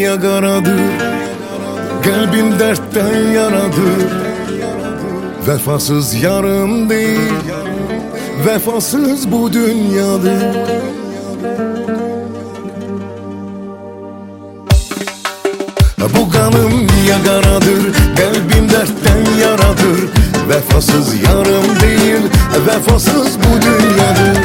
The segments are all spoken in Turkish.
niye karadır? Kalbim dertten yaradır. Vefasız yarım değil, vefasız bu dünyadır. Bu kanım niye karadır? Kalbim dertten yaradır. Vefasız yarım değil, vefasız bu dünyadır.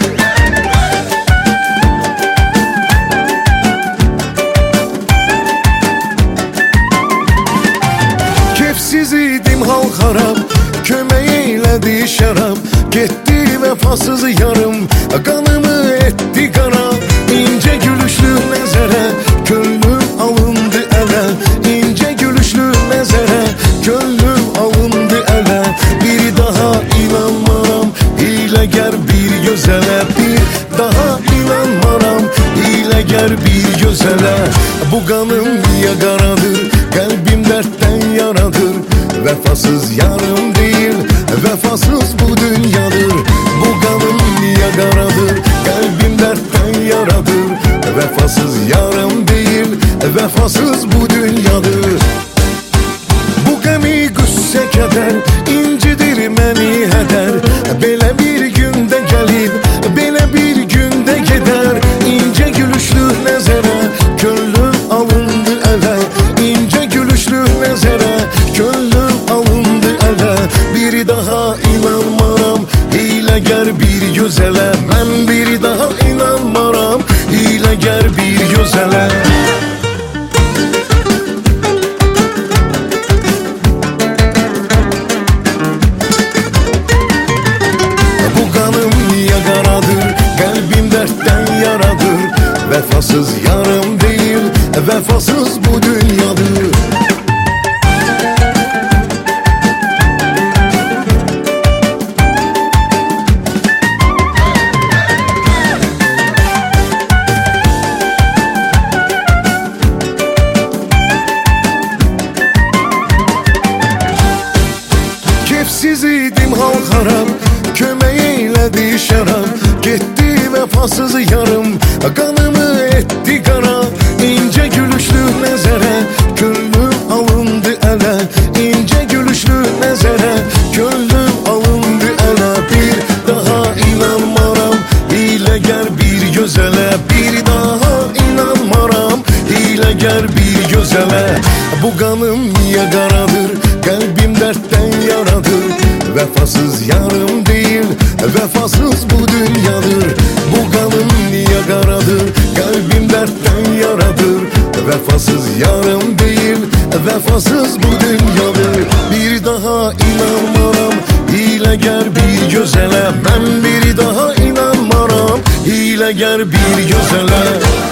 Kefsiz idim hal harap, kömək eylədi şərab. Getdi vefasız yarım, kanımı etti kara. İnce gülüşlü nəzərə, könlüm alındı ələ. İnce gülüşlü nəzərə, könlüm alındı ələ. Bir daha inanmaram, hiləgər bir gözələ. Bir daha inanmaram, hiləgər bir gözələ. Bu kanım niye karadır? Kalbim dertten yaradır. Vefasız yarım değil, vefasız bu dünyadır. Bu kanım niye karadır? Kalbim dertten yaradır. Vefasız yarım değil, vefasız bu dünyadır. Bu gemi qüssə kədər incidir məni hədər. Belə bir gündə gəlib, belə bir gündə gedər. İnce gülüşlü nəzərə, könlüm alındı ələ. İnce gülüşlü nəzərə, könlüm alındı ələ. Bir daha inanmaram, hiləgər bir gözələ. Mən bir daha inanmaram, hiləgər bir gözələ. Vefasız yarım değil, vefasız bu dünyadır. Kefsiz idim hal harap, kömək eylədi şərab. Getdi vefasız yarım, kanımı etti kara. İnce gülüşlü nəzərə, könlüm alındı ələ. İnce gülüşlü nəzərə, könlüm alındı ələ. Bir daha inanmaram, hiləgər bir gözələ. Bir daha inanmaram, hiləgər bir gözələ. Bu kanım niye karadır? Kalbim dertten yaradır. Vefasız yarım değil, vefasız bu dünyadır. Bu kanım niye karadır? Kalbim dertten yaradır. Vefasız yarım değil, vefasız bu dünyadır. Bir daha inanmaram, hiləgər bir gözələ. Mən bir daha inanmaram, hiləgər bir gözələ.